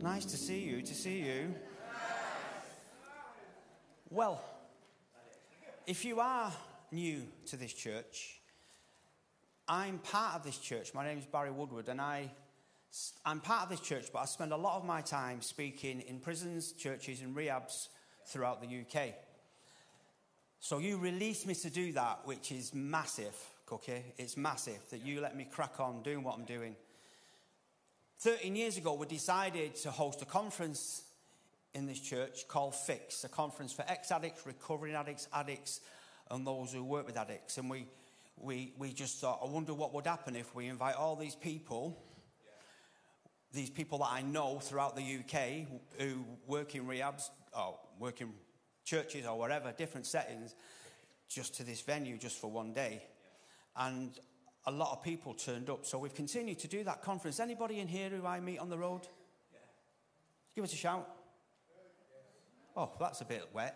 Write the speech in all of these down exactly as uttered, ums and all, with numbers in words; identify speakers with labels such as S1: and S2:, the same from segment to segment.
S1: Nice to see you, to see you. Well, if you are new to this church, I'm part of this church. My name is Barry Woodward, and I, I'm part of this church, but I spend a lot of my time speaking in prisons, churches, and rehabs throughout the U K. So you released me to do that, which is massive, Cookie. It's massive that you let me crack on doing what I'm doing. thirteen years ago, we decided to host a conference in this church called Fix, a conference for ex-addicts, recovering addicts, addicts, and those who work with addicts. And we we we just thought, I wonder what would happen if we invite all these people, yeah. these people that I know throughout the U K who work in rehabs, or work in churches or wherever, different settings, just to this venue just for one day. Yeah. And a lot of people turned up. So we've continued to do that conference. Anybody in here who I meet on the road? Yeah. Give us a shout. Oh, that's a bit wet.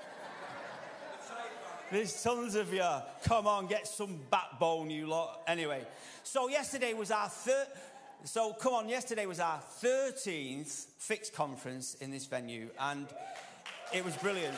S1: There's tons of you. Come on, get some backbone, you lot. Anyway, so yesterday was our third... So, come on, yesterday was our thirteenth Fix conference in this venue. And it was brilliant.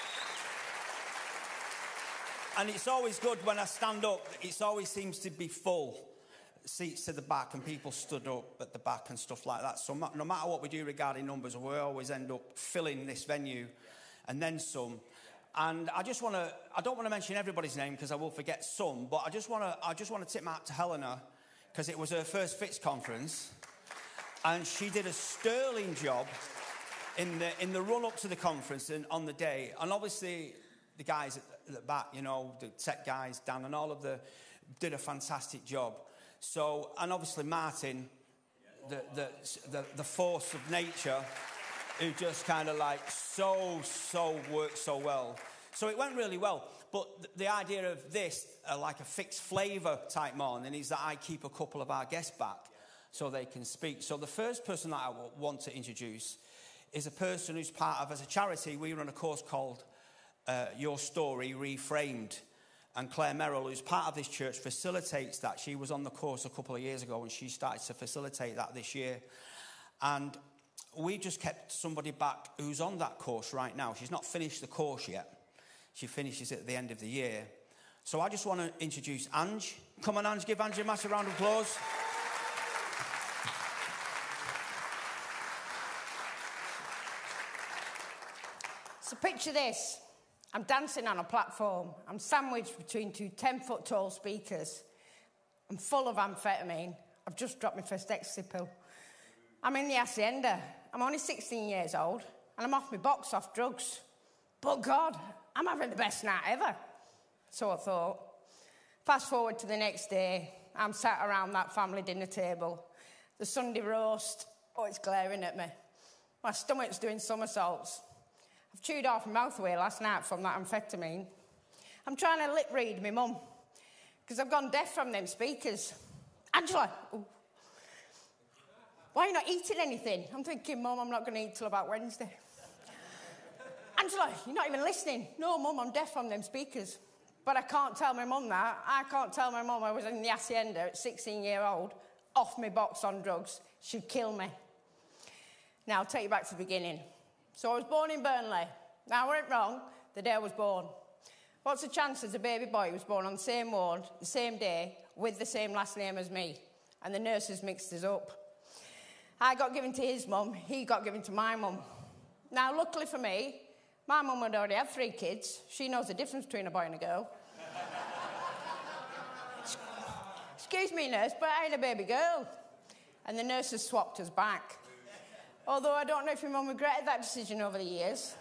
S1: And it's always good when I stand up, it always seems to be full. Seats to the back and people stood up at the back and stuff like that. So no matter what we do regarding numbers, we always end up filling this venue and then some. And I just want to, I don't want to mention everybody's name because I will forget some, but I just want to, I just want to tip my hat to Helena because it was her first Fix conference. And she did a sterling job in the, in the run-up to the conference and on the day. And obviously... the guys at the back, you know, the tech guys, Dan, and all of the, did a fantastic job. So, and obviously Martin, the the the, the force of nature, who just kind of like so, so worked so well. So it went really well. But the, the idea of this, uh, like a fixed flavour type morning, is that I keep a couple of our guests back so they can speak. So the first person that I w- want to introduce is a person who's part of, as a charity, we run a course called Uh, Your Story Reframed, and Claire Merrill, who's part of this church, facilitates that. She was on the course a couple of years ago and she started to facilitate that this year, and we just kept somebody back who's on that course right now. She's not finished the course yet. She finishes it at the end of the year. So I just want to introduce Ange. Come on, Ange, give Ange a massive round of applause.
S2: So picture this. I'm dancing on a platform. I'm sandwiched between two ten-foot tall speakers. I'm full of amphetamine. I've just dropped my first ecstasy pill. I'm in the hacienda. I'm only sixteen years old, and I'm off my box off drugs. But God, I'm having the best night ever. So I thought. Fast forward to the next day. I'm sat around that family dinner table. The Sunday roast, oh, it's glaring at me. My stomach's doing somersaults. I've chewed off my mouth away last night from that amphetamine. I'm trying to lip read my mum because I've gone deaf from them speakers. Angela, ooh. Why are you not eating anything? I'm thinking, Mum, I'm not going to eat till about Wednesday. Angela, you're not even listening. No, Mum, I'm deaf from them speakers. But I can't tell my mum that. I can't tell my mum I was in the hacienda at sixteen years old, off my box on drugs. She'd kill me. Now, I'll take you back to the beginning. So I was born in Burnley. Now, I went wrong the day I was born. What's the chances a baby boy was born on the same ward, the same day, with the same last name as me? And the nurses mixed us up. I got given to his mum, he got given to my mum. Now, luckily for me, my mum had already had three kids. She knows the difference between a boy and a girl. Excuse me, nurse, but I had a baby girl. And the nurses swapped us back. Although I don't know if your mum regretted that decision over the years.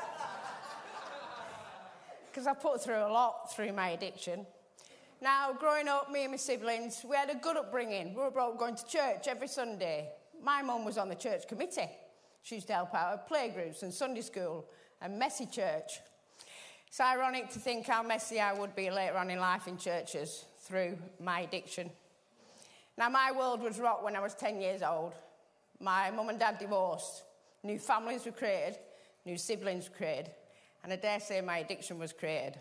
S2: Because I put through a lot through my addiction. Now, growing up, me and my siblings, we had a good upbringing. We were brought going to church every Sunday. My mum was on the church committee. She used to help out at playgroups and Sunday school and messy church. It's ironic to think how messy I would be later on in life in churches through my addiction. Now, my world was rocked when I was ten years old. My mum and dad divorced. New families were created. New siblings were created. And I dare say my addiction was created.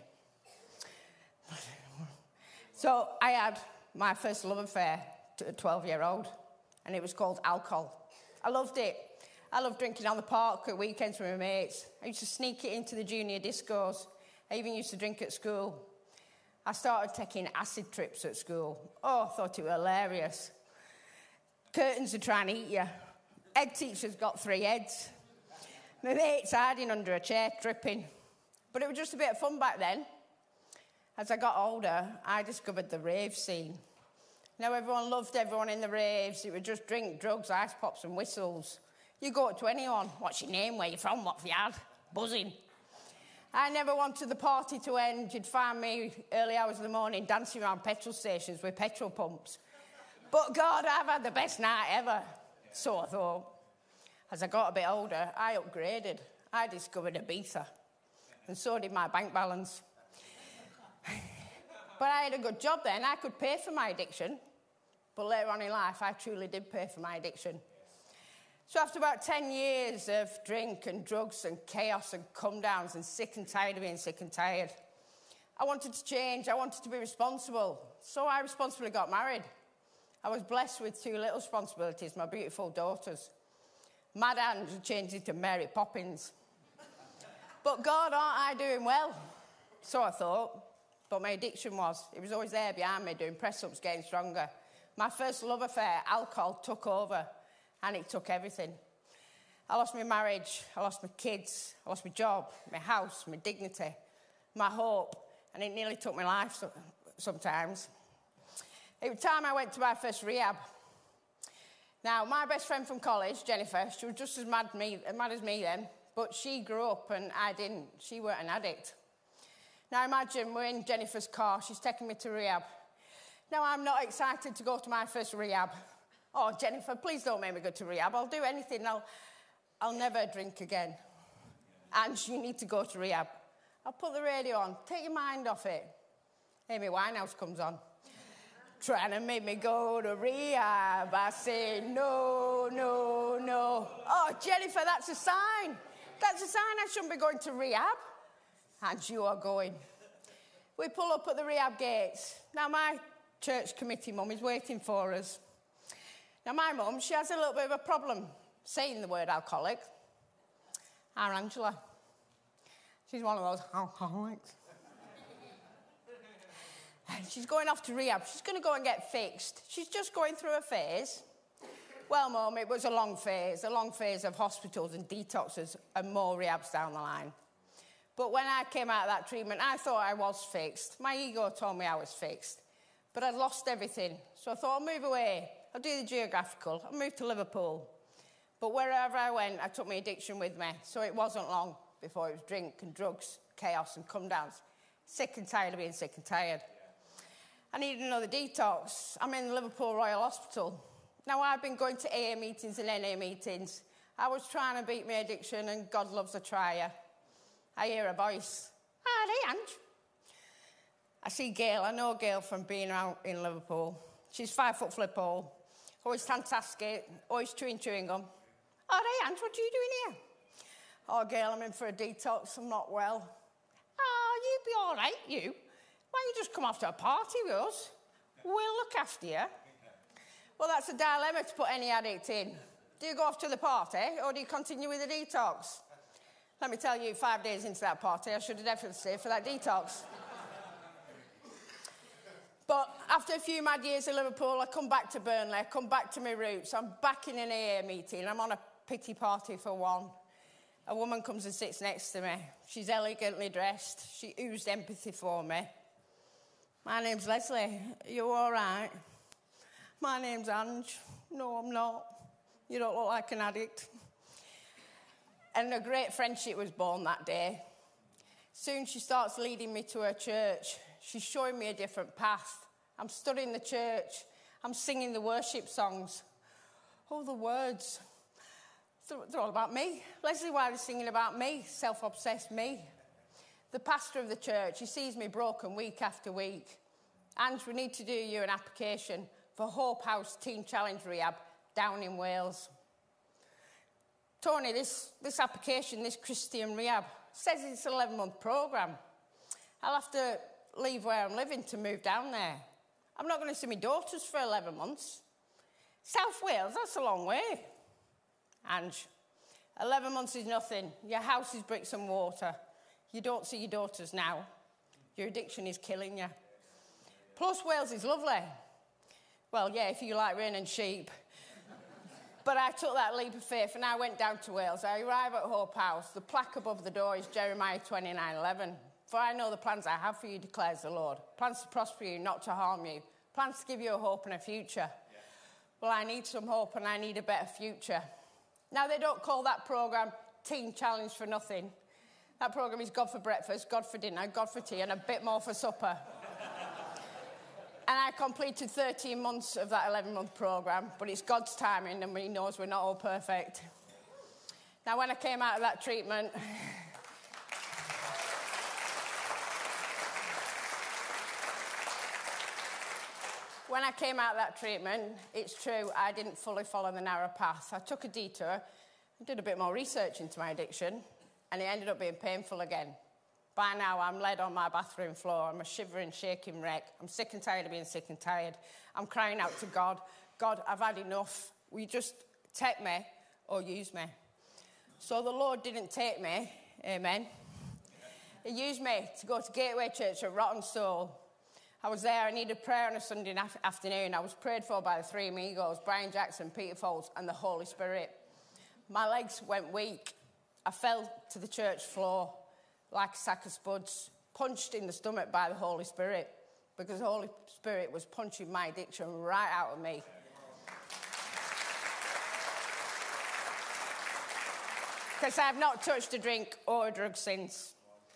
S2: So I had my first love affair to a twelve-year-old, and it was called alcohol. I loved it. I love drinking on the park at weekends with my mates. I used to sneak it into the junior discos. I even used to drink at school. I started taking acid trips at school. Oh, I thought it was hilarious. Curtains are trying to eat you. Head teacher's got three heads. My mate's hiding under a chair, tripping. But it was just a bit of fun back then. As I got older, I discovered the rave scene. Now, everyone loved everyone in the raves. It was just drink, drugs, ice pops and whistles. You go up to anyone. What's your name? Where you from? What have you had? Buzzing. I never wanted the party to end. You'd find me early hours of the morning dancing around petrol stations with petrol pumps. But God, I've had the best night ever. So I thought. As I got a bit older, I upgraded. I discovered Ibiza. And so did my bank balance. But I had a good job then. I could pay for my addiction. But later on in life, I truly did pay for my addiction. So after about ten years of drink and drugs and chaos and come-downs and sick and tired of being sick and tired, I wanted to change. I wanted to be responsible. So I responsibly got married. I was blessed with two little responsibilities, my beautiful daughters. Mad Ange changed into Mary Poppins. But God, aren't I doing well? So I thought. But my addiction was. It was always there behind me, doing press-ups, getting stronger. My first love affair, alcohol, took over. And it took everything. I lost my marriage, I lost my kids, I lost my job, my house, my dignity, my hope, and it nearly took my life so, sometimes. It was time I went to my first rehab. Now, my best friend from college, Jennifer, she was just as mad, me, mad as me then, but she grew up and I didn't. She weren't an addict. Now, imagine we're in Jennifer's car, she's taking me to rehab. Now, I'm not excited to go to my first rehab. Oh, Jennifer, please don't make me go to rehab. I'll do anything. I'll, I'll never drink again. And you need to go to rehab. I'll put the radio on. Take your mind off it. Amy Winehouse comes on. Trying to make me go to rehab. I say, no, no, no. Oh, Jennifer, that's a sign. That's a sign I shouldn't be going to rehab. And you are going. We pull up at the rehab gates. Now, my church committee mum is waiting for us. Now, my mum, she has a little bit of a problem saying the word alcoholic. Our Angela. She's one of those alcoholics. She's going off to rehab. She's going to go and get fixed. She's just going through a phase. Well, Mum, it was a long phase, a long phase of hospitals and detoxes and more rehabs down the line. But when I came out of that treatment, I thought I was fixed. My ego told me I was fixed. But I'd lost everything. So I thought, I'll move away. I'll do the geographical. I'll move to Liverpool. But wherever I went, I took my addiction with me. So it wasn't long before it was drink and drugs, chaos and come-downs. Sick and tired of being sick and tired. I needed another detox. I'm in Liverpool Royal Hospital. Now, I've been going to A A meetings and N A meetings. I was trying to beat my addiction, and God loves a trier. I hear a voice. Hi, Ange. I see Gail. I know Gail from being out in Liverpool. She's five foot flip all. Always fantastic. Always chewing chewing gum. Oh, hey, Ange, what are you doing here? Oh, Gail, I'm in for a detox. I'm not well. Oh, you'd be all right, you. Why don't you just come off to a party with us? We'll look after you. Well, that's a dilemma to put any addict in. Do you go off to the party, or do you continue with the detox? Let me tell you, five days into that party, I should have definitely stayed for that detox. But after a few mad years in Liverpool, I come back to Burnley, I come back to my roots. I'm back in an A A meeting. I'm on a pity party for one. A woman comes and sits next to me. She's elegantly dressed. She oozed empathy for me. My name's Leslie. Are you all right? My name's Ange. No, I'm not. You don't look like an addict. And a great friendship was born that day. Soon she starts leading me to her church. She's showing me a different path. I'm studying the church. I'm singing the worship songs. Oh, the words. They're all about me. Leslie Wiley's singing about me, self-obsessed me. The pastor of the church, he sees me broken week after week. Ange, we need to do you an application for Hope House Teen Challenge Rehab down in Wales. Tony, this, this application, this Christian rehab, says it's an eleven-month programme. I'll have to leave where I'm living to move down there. I'm not going to see my daughters for eleven months. South Wales, that's a long way. Ange, eleven months is nothing. Your house is bricks and mortar. You don't see your daughters now. Your addiction is killing you. Plus, Wales is lovely. Well, yeah, if you like rain and sheep. But I took that leap of faith and I went down to Wales. I arrive at Hope House. The plaque above the door is Jeremiah twenty-nine eleven. For I know the plans I have for you, declares the Lord. Plans to prosper you, not to harm you. Plans to give you a hope and a future. Yeah. Well, I need some hope and I need a better future. Now, they don't call that programme Teen Challenge for nothing. That programme is God for breakfast, God for dinner, God for tea, and a bit more for supper. And I completed thirteen months of that eleven-month programme, but it's God's timing, and He knows we're not all perfect. Now, when I came out of that treatment... when I came out of that treatment, it's true, I didn't fully follow the narrow path. I took a detour, did a bit more research into my addiction, and it ended up being painful again. By now, I'm laid on my bathroom floor. I'm a shivering, shaking wreck. I'm sick and tired of being sick and tired. I'm crying out to God, God, I've had enough. Will you just take me or use me? So the Lord didn't take me, amen. He used me to go to Gateway Church at Rotten Soul. I was there, I needed prayer on a Sunday afternoon. I was prayed for by the three amigos, Brian Jackson, Peter Folds, and the Holy Spirit. My legs went weak. I fell to the church floor like a sack of spuds, punched in the stomach by the Holy Spirit, because the Holy Spirit was punching my addiction right out of me. Because I've not touched a drink or a drug since.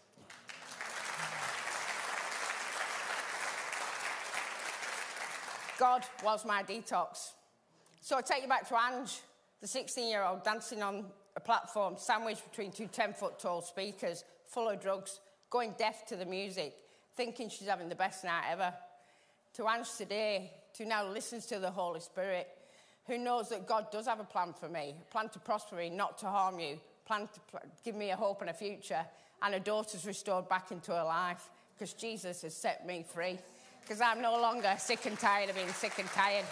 S2: God was my detox. So I take you back to Ange, the sixteen-year-old dancing on a platform sandwiched between two ten-foot-tall speakers, full of drugs, going deaf to the music, thinking she's having the best night ever. To Ange today, who now listens to the Holy Spirit, who knows that God does have a plan for me, a plan to prosper me, not to harm you, a plan to pl- give me a hope and a future, and her daughter's restored back into her life, because Jesus has set me free. Because I'm no longer sick and tired of being sick and tired.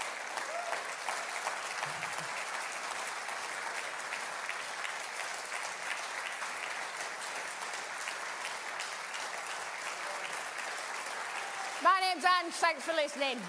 S2: My name's Anne. Thanks for listening.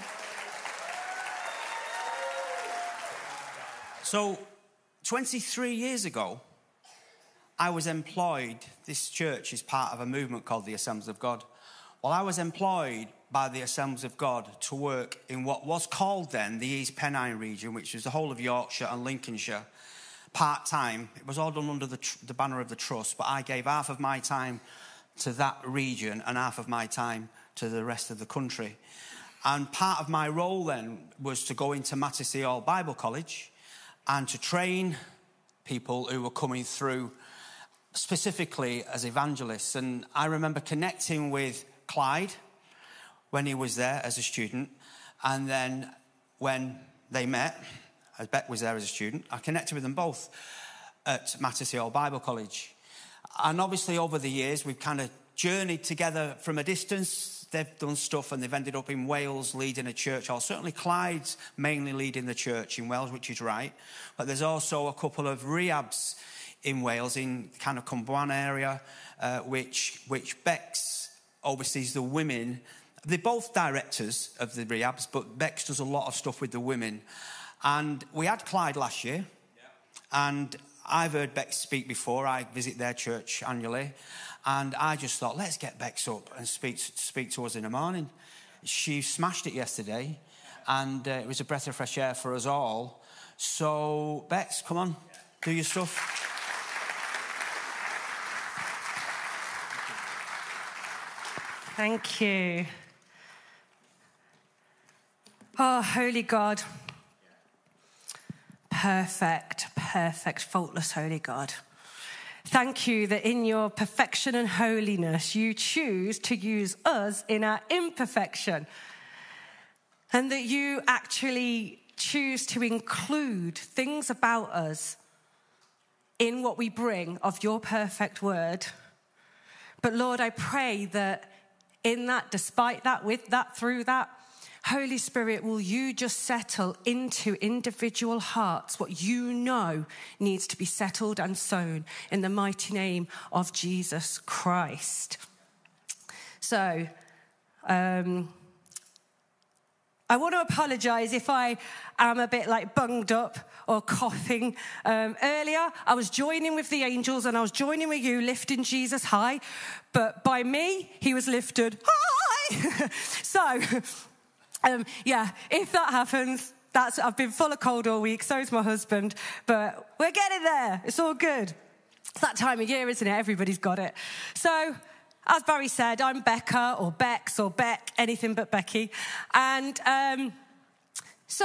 S1: So, twenty-three years ago, I was employed. This church is part of a movement called the Assemblies of God. Well, I was employed by the Assemblies of God to work in what was called then the East Pennine region, which was the whole of Yorkshire and Lincolnshire, part-time. It was all done under the, tr- the banner of the Trust, but I gave half of my time to that region and half of my time to the rest of the country. And part of my role then was to go into Mattersey Hall Bible College and to train people who were coming through specifically as evangelists. And I remember connecting with Clyde when he was there as a student, and then when they met, as Beck was there as a student, I connected with them both at Mattersey Hall Bible College. And obviously over the years, we've kind of journeyed together from a distance. They've done stuff and they've ended up in Wales leading a church, or certainly Clyde's mainly leading the church in Wales, which is right. But there's also a couple of rehabs in Wales, in kind of Cwmbwan area, uh, which, which Bex oversees the women. They're both directors of the rehabs, but Bex does a lot of stuff with the women. And we had Clyde last year, yeah. And I've heard Bex speak before. I visit their church annually. And I just thought, let's get Bex up and speak, speak to us in the morning. She smashed it yesterday, and uh, it was a breath of fresh air for us all. So, Bex, come on, do your stuff.
S3: Thank you. Oh, holy God. Perfect, perfect, faultless, holy God. Thank you that in your perfection and holiness, you choose to use us in our imperfection. And that you actually choose to include things about us in what we bring of your perfect word. But Lord, I pray that in that, despite that, with that, through that, Holy Spirit, will you just settle into individual hearts what you know needs to be settled and sown in the mighty name of Jesus Christ. So, um, I want to apologise if I am a bit like bunged up or coughing. Um, earlier, I was joining with the angels and I was joining with you, lifting Jesus high. But by me, he was lifted high. so... Um, yeah, if that happens, that's I've been full of cold all week, so is my husband, but we're getting there. It's all good. It's that time of year, isn't it? Everybody's got it. So, as Barry said, I'm Becca, or Bex, or Beck, anything but Becky. And um, so,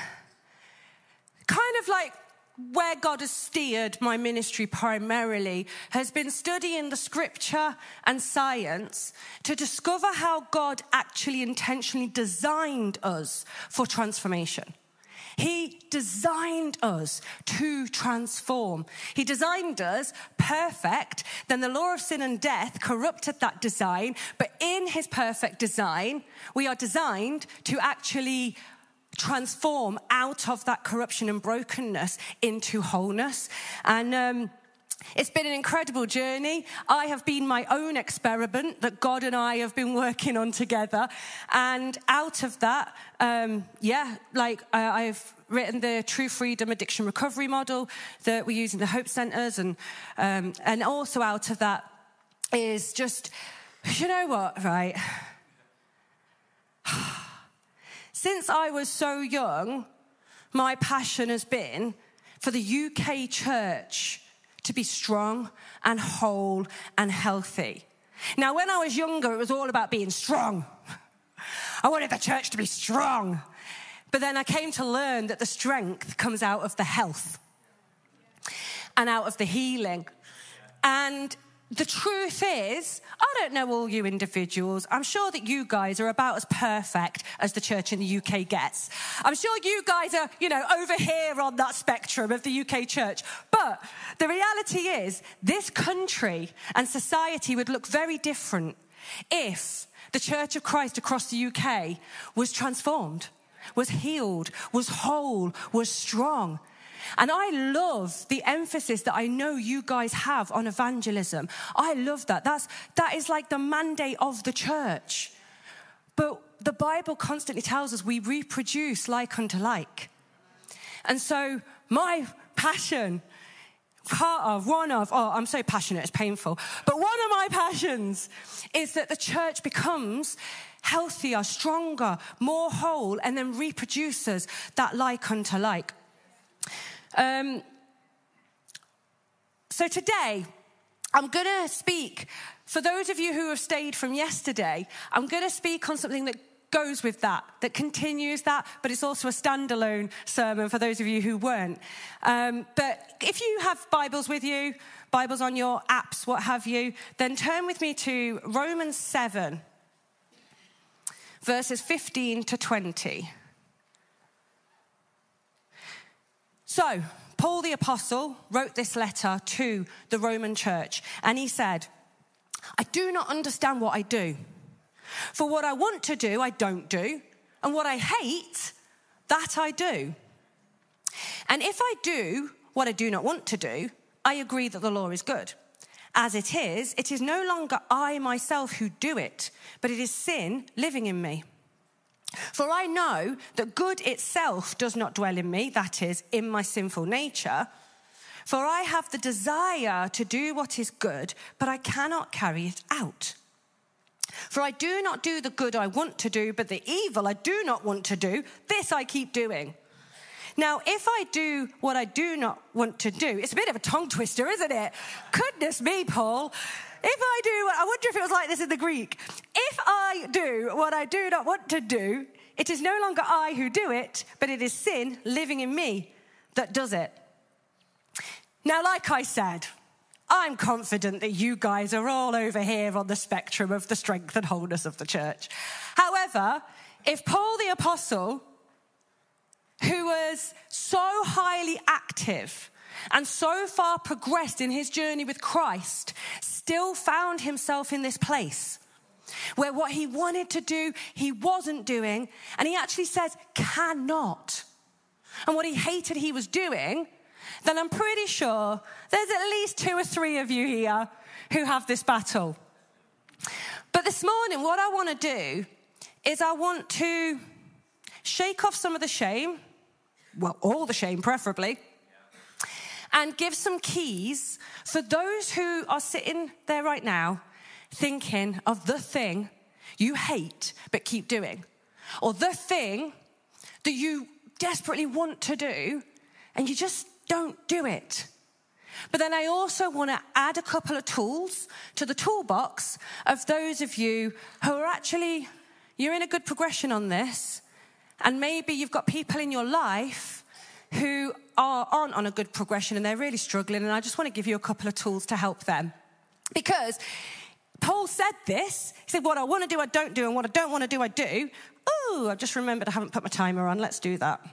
S3: kind of like where God has steered my ministry primarily has been studying the scripture and science to discover how God actually intentionally designed us for transformation. He designed us to transform. He designed us perfect. Then the law of sin and death corrupted that design. But in his perfect design, we are designed to actually transform out of that corruption and brokenness into wholeness. And um, it's been an incredible journey. I have been my own experiment that God and I have been working on together. And out of that, um, yeah, like uh, I've written the True Freedom Addiction Recovery Model that we use in the Hope Centres. And, um, and also out of that is just, you know what, right? Since I was so young, my passion has been for the U K church to be strong and whole and healthy. Now, when I was younger, it was all about being strong. I wanted the church to be strong. But then I came to learn that the strength comes out of the health and out of the healing. And the truth is, I don't know all you individuals. I'm sure that you guys are about as perfect as the church in the U K gets. I'm sure you guys are, you know, over here on that spectrum of the U K church. But the reality is, this country and society would look very different if the Church of Christ across the U K was transformed, was healed, was whole, was strong. And I love the emphasis that I know you guys have on evangelism. I love that. That's, that is like the mandate of the church. But the Bible constantly tells us we reproduce like unto like. And so my passion, part of, one of, oh, I'm so passionate, it's painful. But one of my passions is that the church becomes healthier, stronger, more whole, and then reproduces that like unto like. Um, so today, I'm going to speak, for those of you who have stayed from yesterday, I'm going to speak on something that goes with that, that continues that, but it's also a standalone sermon for those of you who weren't. Um, but if you have Bibles with you, Bibles on your apps, what have you, then turn with me to Romans seven, verses fifteen to twenty. So, Paul the Apostle wrote this letter to the Roman church, and he said, I do not understand what I do. For what I want to do, I don't do, and what I hate, that I do. And if I do what I do not want to do, I agree that the law is good. As it is, it is no longer I myself who do it, but it is sin living in me. For I know that good itself does not dwell in me, that is, in my sinful nature. For I have the desire to do what is good, but I cannot carry it out. For I do not do the good I want to do, but the evil I do not want to do, this I keep doing. Now, if I do what I do not want to do, it's a bit of a tongue twister, isn't it? Goodness me, Paul. If I do, I wonder if it was like this in the Greek. If I do what I do not want to do, it is no longer I who do it, but it is sin living in me that does it. Now, like I said, I'm confident that you guys are all over here on the spectrum of the strength and wholeness of the church. However, if Paul the Apostle, who was so highly active and so far progressed in his journey with Christ, still found himself in this place where what he wanted to do, he wasn't doing, and he actually says, cannot. And what he hated he was doing, then I'm pretty sure there's at least two or three of you here who have this battle. But this morning, what I want to do is I want to shake off some of the shame, well, all the shame preferably, and give some keys for those who are sitting there right now thinking of the thing you hate but keep doing, or the thing that you desperately want to do and you just don't do it. But then I also want to add a couple of tools to the toolbox of those of you who are actually, you're in a good progression on this, and maybe you've got people in your life who are, aren't on a good progression and they're really struggling, and I just want to give you a couple of tools to help them. Because Paul said this, he said, what I want to do, I don't do, and what I don't want to do, I do. Oh, I've just remembered I haven't put my timer on. Let's do that.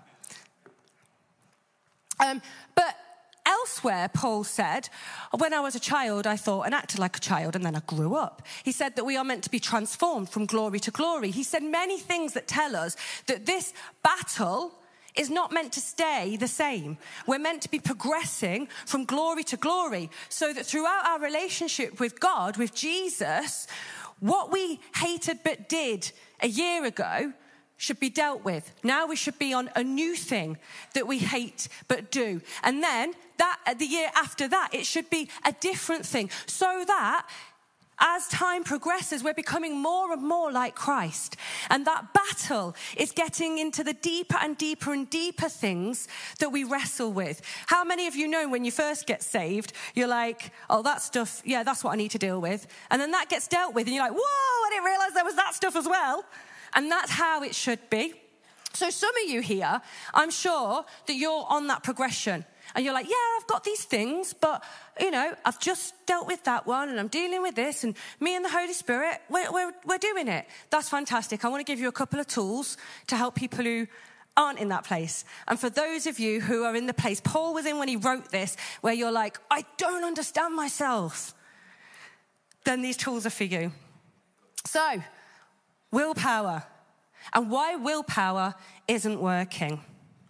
S3: Um, but elsewhere, Paul said, when I was a child, I thought and acted like a child, and then I grew up. He said that we are meant to be transformed from glory to glory. He said many things that tell us that this battle is not meant to stay the same. We're meant to be progressing from glory to glory, so that throughout our relationship with God, with Jesus, what we hated but did a year ago should be dealt with. Now we should be on a new thing that we hate but do. And then that the year after that, it should be a different thing, so that as time progresses, we're becoming more and more like Christ. And that battle is getting into the deeper and deeper and deeper things that we wrestle with. How many of you know when you first get saved, you're like, oh, that stuff, yeah, that's what I need to deal with. And then that gets dealt with and you're like, whoa, I didn't realize there was that stuff as well. And that's how it should be. So some of you here, I'm sure that you're on that progression. And you're like, yeah, I've got these things, but, you know, I've just dealt with that one and I'm dealing with this, and me and the Holy Spirit, we're, we're, we're doing it. That's fantastic. I want to give you a couple of tools to help people who aren't in that place. And for those of you who are in the place Paul was in when he wrote this, where you're like, I don't understand myself, then these tools are for you. So, willpower. And why willpower isn't working.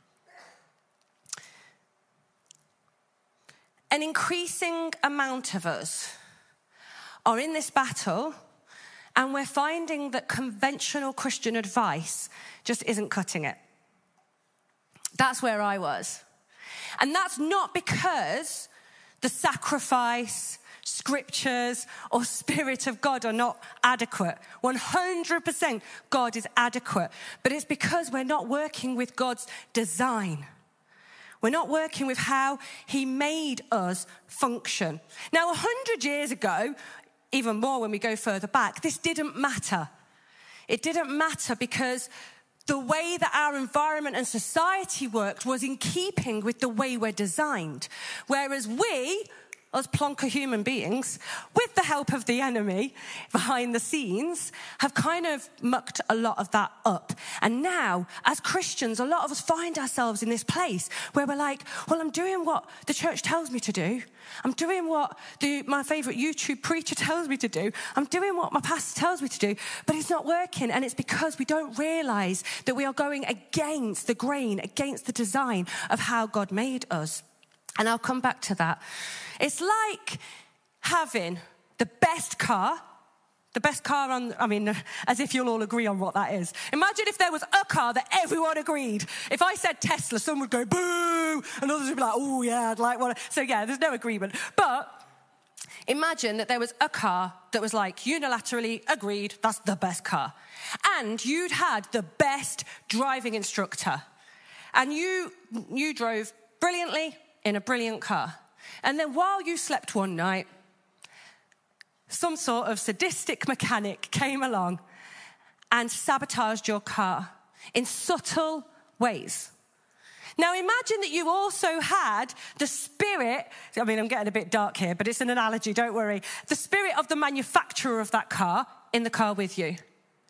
S3: An increasing amount of us are in this battle, and we're finding that conventional Christian advice just isn't cutting it. That's where I was. And that's not because the sacrifice, scriptures, or Spirit of God are not adequate. one hundred percent God is adequate. But it's because we're not working with God's design. We're not working with how he made us function. Now, a hundred years ago, even more when we go further back, this didn't matter. It didn't matter because the way that our environment and society worked was in keeping with the way we're designed. Whereas we, us plonker human beings, with the help of the enemy behind the scenes, have kind of mucked a lot of that up. And now, as Christians, a lot of us find ourselves in this place where we're like, well, I'm doing what the church tells me to do. I'm doing what the, my favourite YouTube preacher tells me to do. I'm doing what my pastor tells me to do, but it's not working. And it's because we don't realise that we are going against the grain, against the design of how God made us. And I'll come back to that. It's like having the best car, the best car on, I mean, as if you'll all agree on what that is. Imagine if there was a car that everyone agreed. If I said Tesla, some would go, boo, and others would be like, oh, yeah, I'd like one. So, yeah, there's no agreement. But imagine that there was a car that was like unilaterally agreed, that's the best car. And you'd had the best driving instructor. And you you drove brilliantly in a brilliant car. And then while you slept one night, some sort of sadistic mechanic came along and sabotaged your car in subtle ways. Now imagine that you also had the spirit, I mean, I'm getting a bit dark here, but it's an analogy, don't worry. The spirit of the manufacturer of that car in the car with you.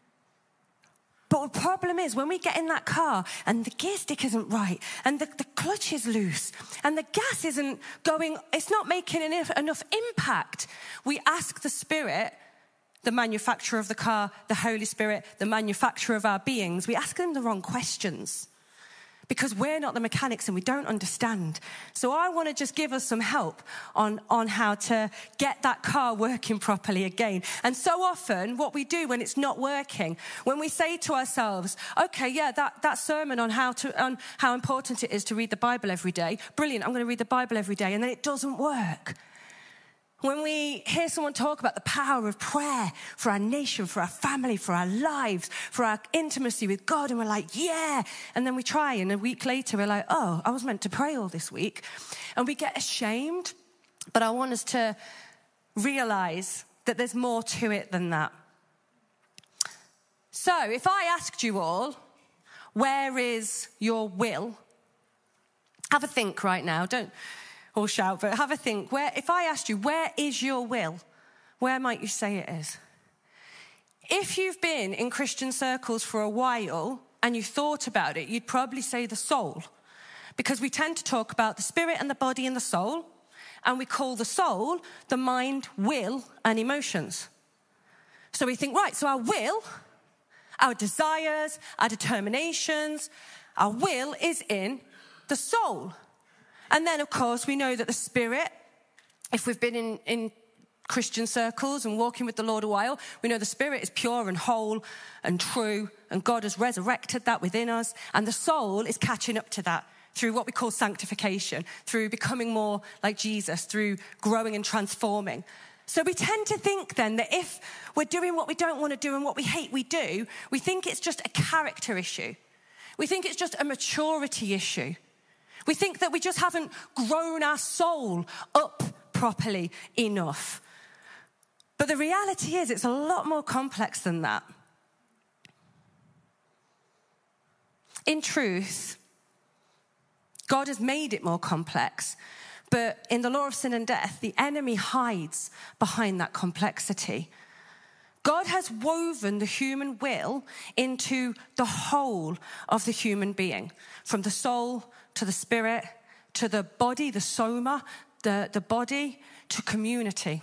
S3: But the problem is when we get in that car and the gear stick isn't right and the, the clutch is loose and the gas isn't going, it's not making enough, enough impact. We ask the Spirit the manufacturer of the car, the Holy Spirit, the manufacturer of our beings, we ask them the wrong questions because we're not the mechanics and we don't understand. So I want to just give us some help on, on how to get that car working properly again. And so often what we do when it's not working, when we say to ourselves, okay, yeah, that, that sermon on how to on how important it is to read the Bible every day, brilliant, I'm going to read the Bible every day, and then it doesn't work. When we hear someone talk about the power of prayer for our nation, for our family, for our lives, for our intimacy with God, and we're like, yeah. And then we try, and a week later, we're like, oh, I was meant to pray all this week. And we get ashamed. But I want us to realize that there's more to it than that. So if I asked you all, where is your will? Have a think right now. Don't all shout, but have a think. Where, if I asked you, where is your will? Where might you say it is? If you've been in Christian circles for a while and you thought about it, you'd probably say the soul. Because we tend to talk about the spirit and the body and the soul, and we call the soul the mind, will, and emotions. So we think, right, so our will, our desires, our determinations, our will is in the soul. And then, of course, we know that the spirit, if we've been in, in Christian circles and walking with the Lord a while, we know the spirit is pure and whole and true, and God has resurrected that within us. And the soul is catching up to that through what we call sanctification, through becoming more like Jesus, through growing and transforming. So we tend to think then that if we're doing what we don't want to do and what we hate we do, we think it's just a character issue. We think it's just a maturity issue. We think that we just haven't grown our soul up properly enough. But the reality is it's a lot more complex than that. In truth, God has made it more complex. But in the law of sin and death, the enemy hides behind that complexity. God has woven the human will into the whole of the human being, from the soul to the spirit, to the body, the soma, the, the body, to community.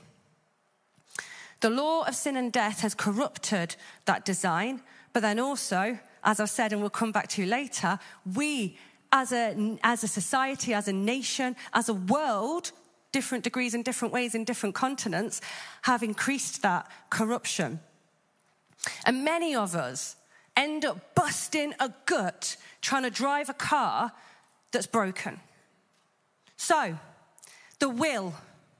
S3: The law of sin and death has corrupted that design, but then also, as I've said and we'll come back to later, we as a, as a society, as a nation, as a world, different degrees in different ways in different continents, have increased that corruption. And many of us end up busting a gut trying to drive a car that's broken. So, the will.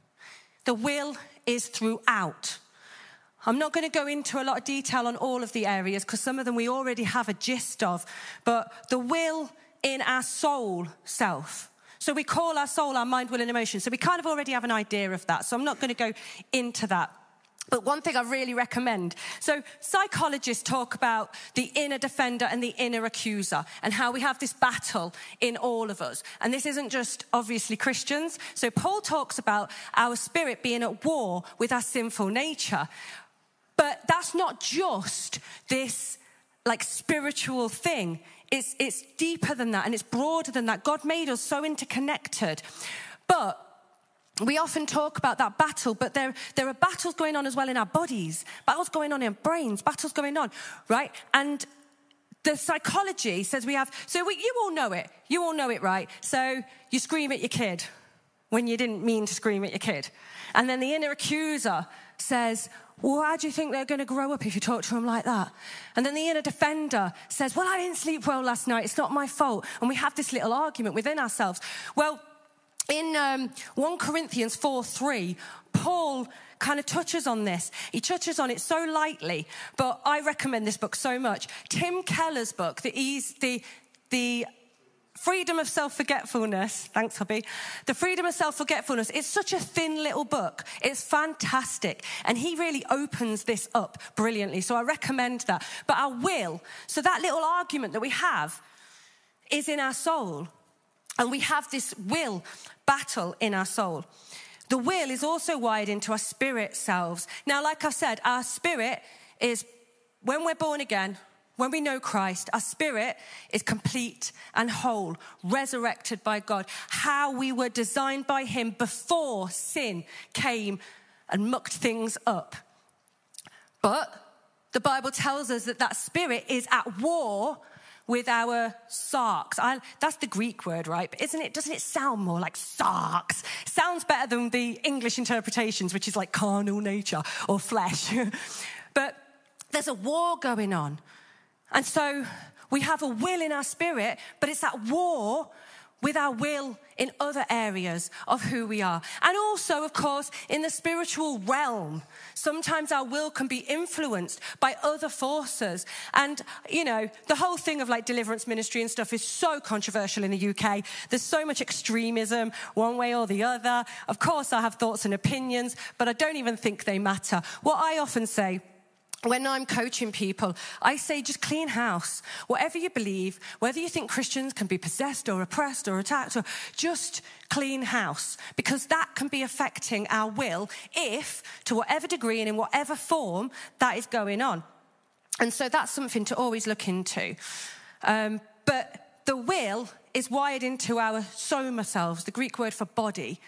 S3: The will is throughout. I'm not going to go into a lot of detail on all of the areas because some of them we already have a gist of. But the will in our soul self. So we call our soul our mind, will, and emotion. So we kind of already have an idea of that. So I'm not going to go into that. But one thing I really recommend. So psychologists talk about the inner defender and the inner accuser and how we have this battle in all of us. And this isn't just obviously Christians. So Paul talks about our spirit being at war with our sinful nature. But that's not just this like spiritual thing. It's, it's deeper than that and it's broader than that. God made us so interconnected. But we often talk about that battle, but there, there are battles going on as well in our bodies, battles going on in our brains, battles going on, right? And the psychology says we have, so we, you all know it, you all know it, right? So you scream at your kid when you didn't mean to scream at your kid. And then the inner accuser says, well, how do you think they're going to grow up if you talk to them like that? And then the inner defender says, well, I didn't sleep well last night, it's not my fault. And we have this little argument within ourselves. Well, in um, First Corinthians four three, Paul kind of touches on this. He touches on it so lightly, but I recommend this book so much. Tim Keller's book, the ease, the the Freedom of Self-Forgetfulness. Thanks, hubby. The Freedom of Self-Forgetfulness. It's such a thin little book. It's fantastic. And he really opens this up brilliantly. So I recommend that. But our will, so that little argument that we have is in our soul. And we have this will battle in our soul. The will is also wired into our spirit selves. Now, like I said, our spirit is, when we're born again, when we know Christ, our spirit is complete and whole, resurrected by God. How we were designed by him before sin came and mucked things up. But the Bible tells us that that spirit is at war with our sarx. I, that's the Greek word, right? But isn't it, doesn't it sound more like sarx? Sounds better than the English interpretations, which is like carnal nature or flesh. But there's a war going on. And so we have a will in our spirit, but it's at war with our will in other areas of who we are. And also, of course, in the spiritual realm, sometimes our will can be influenced by other forces. And, you know, the whole thing of like deliverance ministry and stuff is so controversial in the U K. There's so much extremism, one way or the other. Of course, I have thoughts and opinions, but I don't even think they matter. What I often say, when I'm coaching people, I say just clean house. Whatever you believe, whether you think Christians can be possessed or oppressed or attacked, or just clean house. Because that can be affecting our will if, to whatever degree and in whatever form, that is going on. And so that's something to always look into. Um, but the will is wired into our soma selves, the Greek word for body.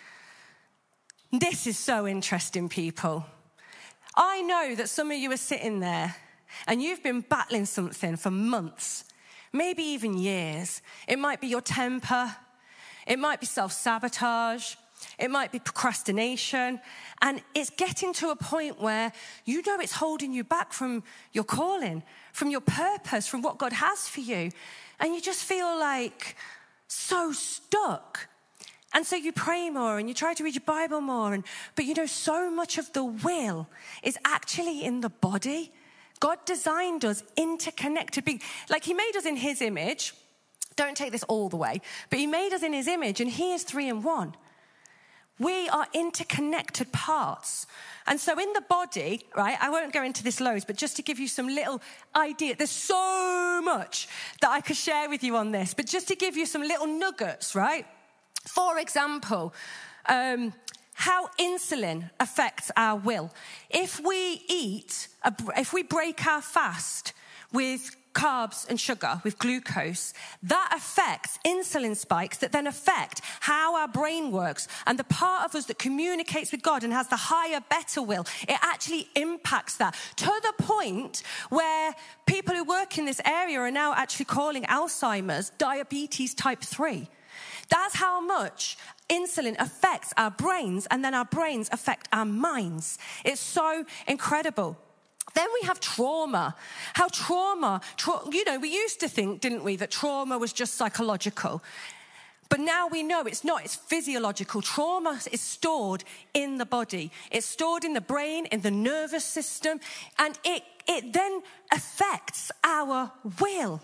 S3: This is so interesting, people. I know that some of you are sitting there and you've been battling something for months, maybe even years. It might be your temper. It might be self-sabotage. It might be procrastination. And it's getting to a point where you know it's holding you back from your calling, from your purpose, from what God has for you. And you just feel like so stuck. And so you pray more and you try to read your Bible more. And, but you know, so much of the will is actually in the body. God designed us interconnected. Like he made us in his image. Don't take this all the way. But he made us in his image and he is three in one. We are interconnected parts. And so in the body, right, I won't go into this loads, but just to give you some little idea, there's so much that I could share with you on this. But just to give you some little nuggets, right? For example, um, how insulin affects our will. If we eat, a, if we break our fast with carbs and sugar, with glucose, that affects insulin spikes that then affect how our brain works. And the part of us that communicates with God and has the higher, better will, it actually impacts that to the point where people who work in this area are now actually calling Alzheimer's diabetes type three. That's how much insulin affects our brains, and then our brains affect our minds. It's so incredible. Then we have trauma. How trauma, tra- you know, we used to think, didn't we, that trauma was just psychological. But now we know it's not, it's physiological. Trauma is stored in the body. It's stored in the brain, in the nervous system, and it, it then affects our will.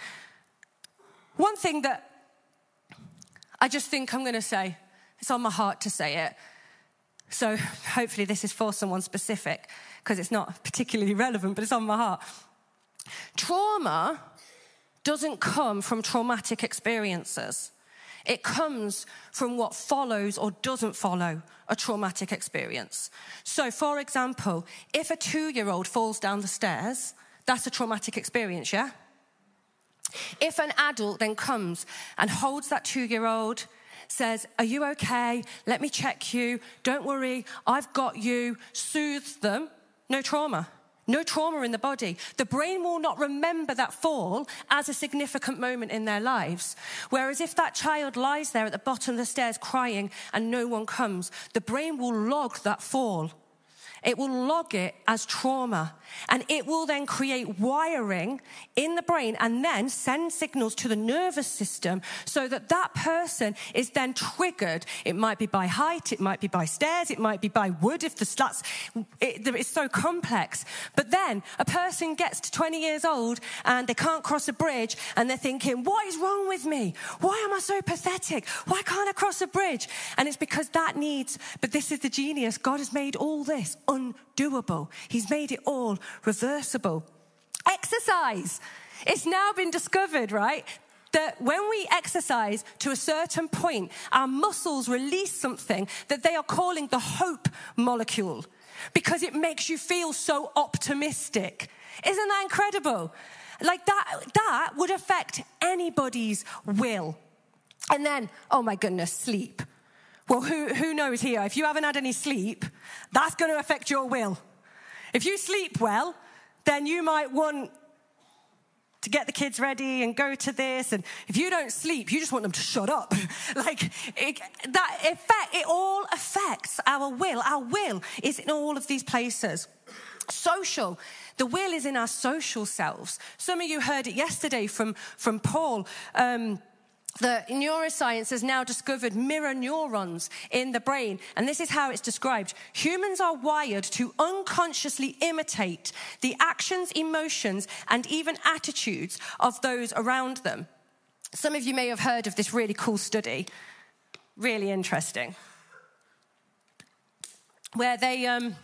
S3: One thing that I just think I'm going to say, it's on my heart to say it. So hopefully this is for someone specific, because it's not particularly relevant, but it's on my heart. Trauma doesn't come from traumatic experiences. It comes from what follows or doesn't follow a traumatic experience. So, for example, if a two-year-old falls down the stairs, that's a traumatic experience, yeah? If an adult then comes and holds that two-year-old, says, are you okay? Let me check you. Don't worry. I've got you. Soothes them. No trauma. No trauma in the body. The brain will not remember that fall as a significant moment in their lives. Whereas if that child lies there at the bottom of the stairs crying and no one comes, the brain will log that fall. It will log it as trauma, and it will then create wiring in the brain and then send signals to the nervous system so that that person is then triggered. It might be by height, it might be by stairs, it might be by wood if the slats, it, it's so complex. But then a person gets to twenty years old and they can't cross a bridge and they're thinking, what is wrong with me? Why am I so pathetic? Why can't I cross a bridge? And it's because that needs, but this is the genius. God has made all this undoable. He's made it all reversible. Exercise. It's now been discovered, right, that when we exercise to a certain point, our muscles release something that they are calling the hope molecule because it makes you feel so optimistic. Isn't that incredible? Like that, that would affect anybody's will. And then, oh my goodness, sleep. Well, who, who knows here? If you haven't had any sleep, that's going to affect your will. If you sleep well, then you might want to get the kids ready and go to this. And if you don't sleep, you just want them to shut up. like it, that effect, it all affects our will. Our will is in all of these places. Social. The will is in our social selves. Some of you heard it yesterday from, from Paul. Um, The neuroscience has now discovered mirror neurons in the brain, and this is how it's described. Humans are wired to unconsciously imitate the actions, emotions, and even attitudes of those around them. Some of you may have heard of this really cool study, really interesting, where they, um,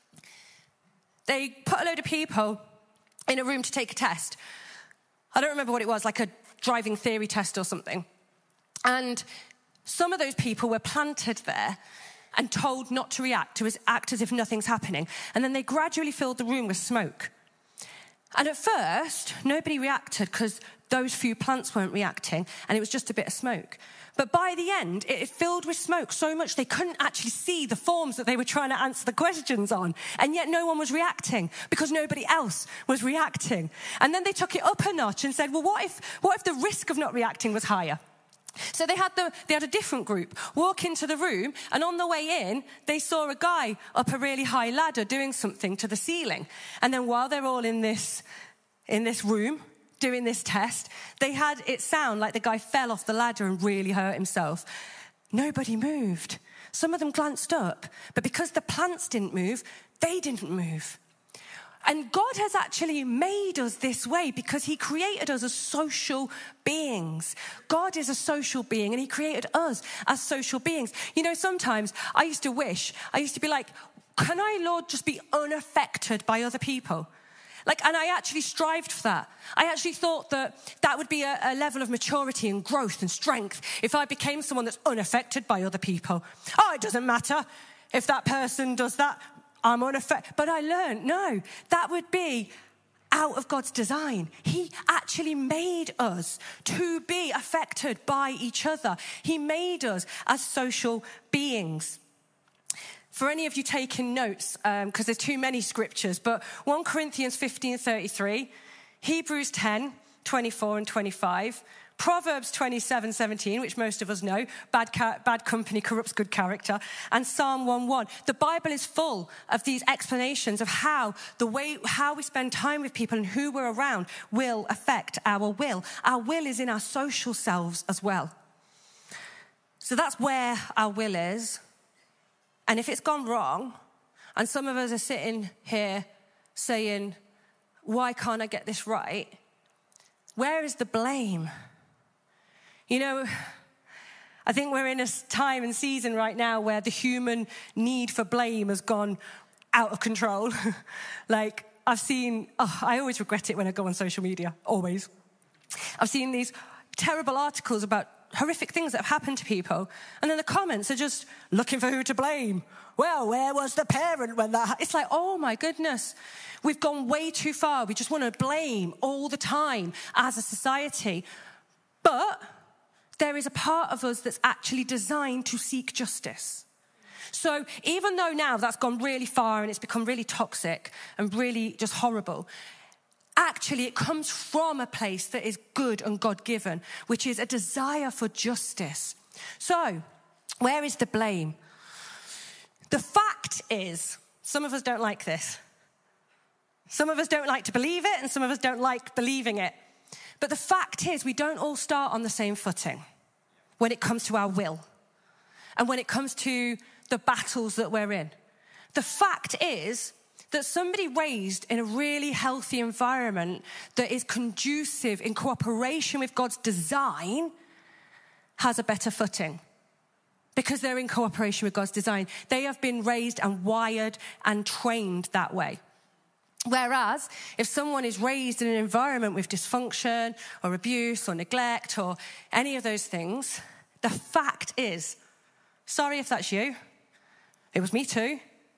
S3: they put a load of people in a room to take a test. I don't remember what it was, like a driving theory test or something. And some of those people were planted there and told not to react, to act as if nothing's happening. And then they gradually filled the room with smoke. And at first, nobody reacted because those few plants weren't reacting, and it was just a bit of smoke. But by the end, it filled with smoke so much they couldn't actually see the forms that they were trying to answer the questions on. And yet no one was reacting because nobody else was reacting. And then they took it up a notch and said, well, what if, what if the risk of not reacting was higher? So they had, the, they had a different group walk into the room, and on the way in, they saw a guy up a really high ladder doing something to the ceiling. And then while they're all in this, in this room doing this test, they had it sound like the guy fell off the ladder and really hurt himself. Nobody moved. Some of them glanced up, but because the plants didn't move, they didn't move. And God has actually made us this way because he created us as social beings. God is a social being, and he created us as social beings. You know, sometimes I used to wish, I used to be like, can I, Lord, just be unaffected by other people? Like, and I actually strived for that. I actually thought that that would be a, a level of maturity and growth and strength if I became someone that's unaffected by other people. Oh, it doesn't matter if that person does that. I'm unaffected. But I learned, no, that would be out of God's design. He actually made us to be affected by each other. He made us as social beings. For any of you taking notes, because um, there's too many scriptures, but First Corinthians fifteen thirty-three, Hebrews ten twenty-four and twenty-five, Proverbs twenty-seven seventeen, which most of us know, bad, ca- bad company corrupts good character, and Psalm one one. The Bible is full of these explanations of how the way, how we spend time with people and who we're around will affect our will. Our will is in our social selves as well. So that's where our will is. And if it's gone wrong, and some of us are sitting here saying, why can't I get this right? Where is the blame? You know, I think we're in a time and season right now where the human need for blame has gone out of control. Like, I've seen, oh, I always regret it when I go on social media, always. I've seen these terrible articles about horrific things that have happened to people, and then the comments are just looking for who to blame. Well, where was the parent when that happened? It's like, oh my goodness, we've gone way too far. We just want to blame all the time as a society. But there is a part of us that's actually designed to seek justice. So even though now that's gone really far and it's become really toxic and really just horrible, actually it comes from a place that is good and God-given, which is a desire for justice. So where is the blame? The fact is, some of us don't like this. Some of us don't like to believe it, and some of us don't like believing it. But the fact is, we don't all start on the same footing when it comes to our will and when it comes to the battles that we're in. The fact is that somebody raised in a really healthy environment that is conducive in cooperation with God's design has a better footing because they're in cooperation with God's design. They have been raised and wired and trained that way. Whereas if someone is raised in an environment with dysfunction or abuse or neglect or any of those things, the fact is, sorry if that's you, it was me too,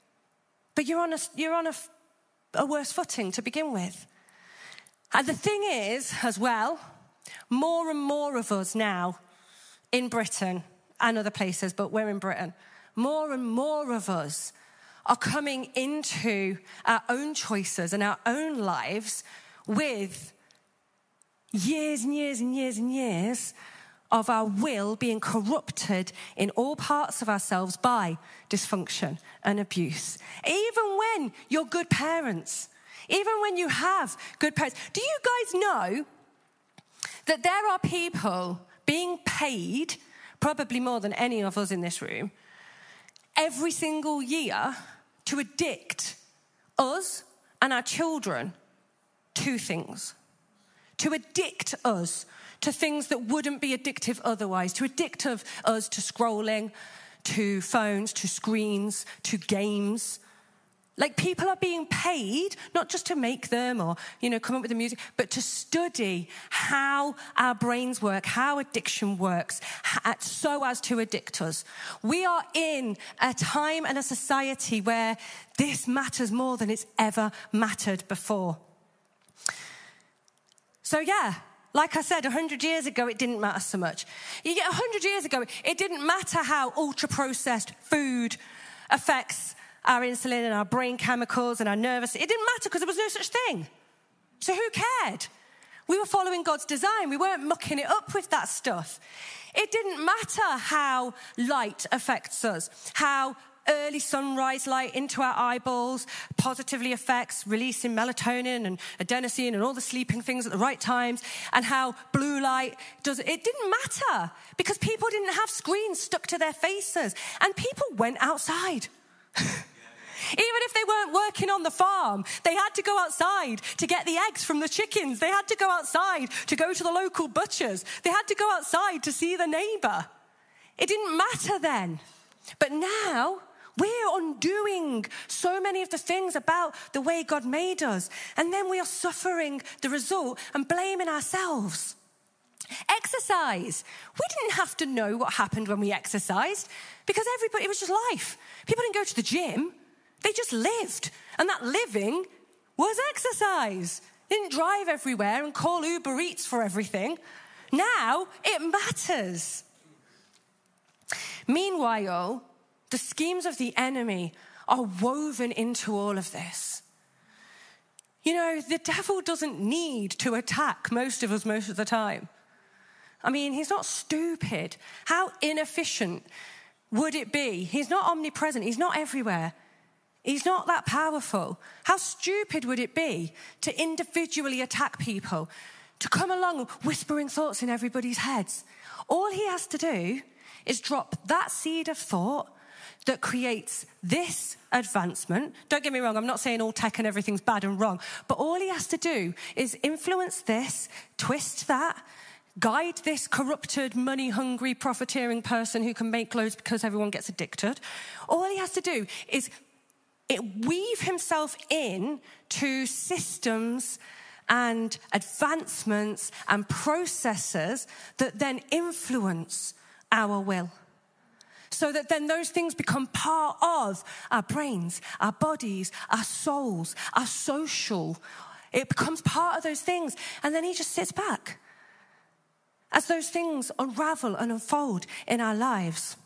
S3: but you're on a, you're on a, a worse footing to begin with. And the thing is, as well, more and more of us now in Britain and other places, but we're in Britain, more and more of us are coming into our own choices and our own lives with years and years and years and years of our will being corrupted in all parts of ourselves by dysfunction and abuse. Even when you're good parents, even when you have good parents. Do you guys know that there are people being paid, probably more than any of us in this room, every single year to addict us and our children to things? To addict us to things that wouldn't be addictive otherwise, to addict of us to scrolling, to phones, to screens, to games. Like, people are being paid not just to make them or, you know, come up with the music, but to study how our brains work, how addiction works, so as to addict us. We are in a time and a society where this matters more than it's ever mattered before. So yeah, like I said, one hundred years ago, it didn't matter so much. You get one hundred years ago, it didn't matter how ultra-processed food affects our insulin and our brain chemicals and our nervous. It didn't matter because there was no such thing. So who cared? We were following God's design. We weren't mucking it up with that stuff. It didn't matter how light affects us, how early sunrise light into our eyeballs positively affects releasing melatonin and adenosine and all the sleeping things at the right times, and how blue light does it. It didn't matter because people didn't have screens stuck to their faces and people went outside. Even if they weren't working on the farm, they had to go outside to get the eggs from the chickens. They had to go outside to go to the local butchers. They had to go outside to see the neighbor. It didn't matter then. But now, we're undoing so many of the things about the way God made us. And then we are suffering the result and blaming ourselves. Exercise. We didn't have to know what happened when we exercised because everybody, it was just life. People didn't go to the gym. They just lived. And that living was exercise. They didn't drive everywhere and call Uber Eats for everything. Now it matters. Meanwhile, the schemes of the enemy are woven into all of this. You know, the devil doesn't need to attack most of us most of the time. I mean, he's not stupid. How inefficient would it be? He's not omnipresent. He's not everywhere. He's not that powerful. How stupid would it be to individually attack people, to come along whispering thoughts in everybody's heads? All he has to do is drop that seed of thought that creates this advancement. Don't get me wrong, I'm not saying all tech and everything's bad and wrong, but all he has to do is influence this, twist that, guide this corrupted, money-hungry, profiteering person who can make loads because everyone gets addicted. All he has to do is it weave himself in to systems and advancements and processes that then influence our will. So that then those things become part of our brains, our bodies, our souls, our social. It becomes part of those things. And then he just sits back as those things unravel and unfold in our lives.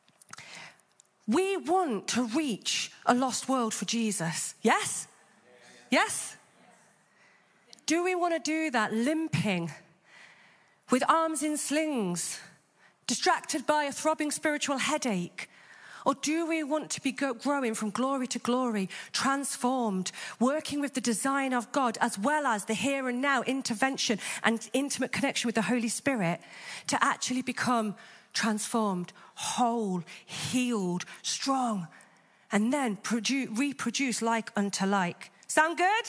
S3: We want to reach a lost world for Jesus. Yes? Yes? Do we want to do that limping with arms in slings, distracted by a throbbing spiritual headache? Or do we want to be growing from glory to glory, transformed, working with the design of God, as well as the here and now intervention and intimate connection with the Holy Spirit, to actually become transformed, whole, healed, strong, and then produce, reproduce like unto like? Sound good?